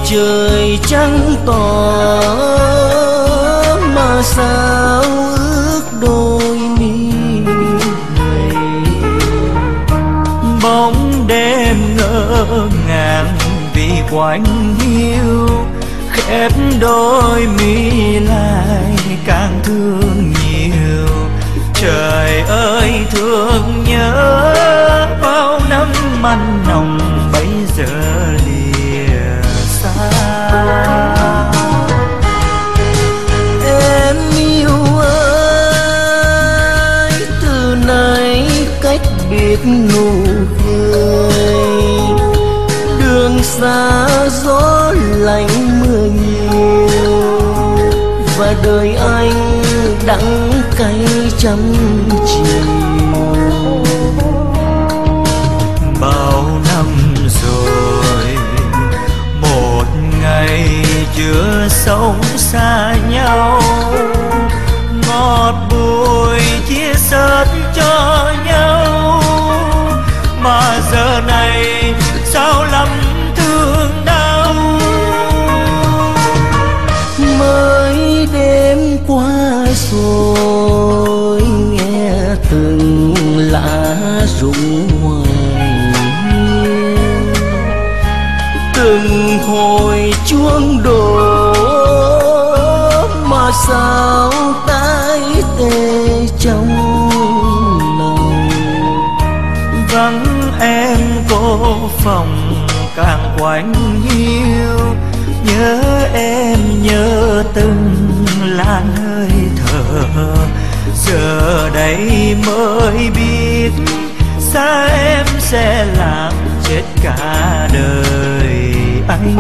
trời trắng tỏ mà sao ước đôi mi gầy. Bóng đêm ngỡ ngàng vì quạnh hiu, khép đôi mi lại càng thương nhiều. Trời ơi thương nhớ bao năm mặn nồng bây giờ lìa xa. Em yêu ơi, từ nay cách biệt nụ cười, đường xa gió lạnh mưa nhiều, và đời anh đắng cay trăm chiều. Bao năm rồi một ngày chưa sống xa nhau, ngọt bùi chia sớt cho nhau, mà giờ này sao lắm thương đau. Mới đêm qua rồi nghe từng lá rụng ngoài hiên, từng hồi chuông đổ mà sao tái tê trong lòng. Vắng em cô phòng càng quạnh hiu, nhớ em nhớ từng làn hơi thở. Giờ đây mới biết xa em sẽ làm chết cả đời anh.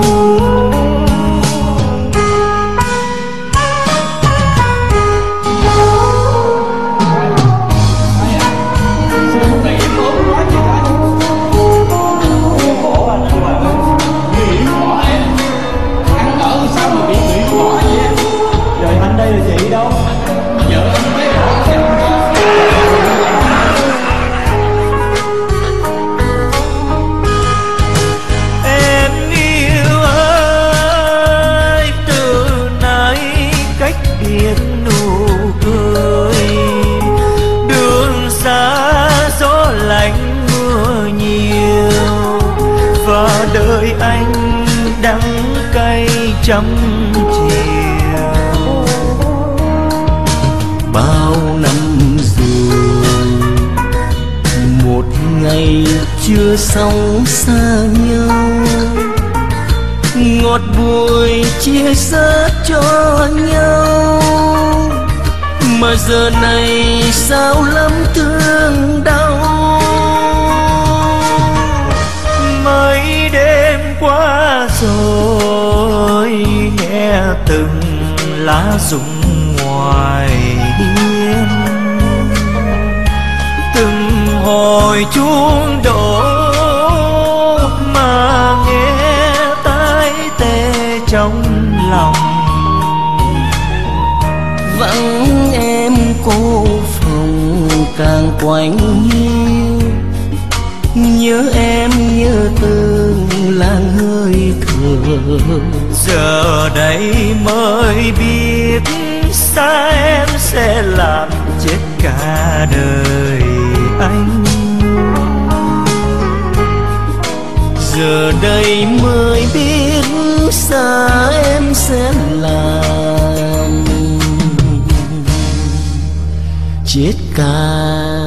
Đời anh đắng cay trăm chiều. Bao năm rồi một ngày chưa sống xa nhau, ngọt bùi chia sớt cho nhau, mà giờ này sao lắm thương đau. Mấy đêm qua rồi nghe từng lá rụng ngoài hiên, từng hồi chuông đổ mà nghe tai tê trong lòng. Vắng em cô phòng càng quạnh hiu, nhớ em nhớ từng làn hơi thở. Giờ đây mới biết xa em sẽ làm chết cả đời anh. Giờ đây mới biết xa em sẽ làm chết cả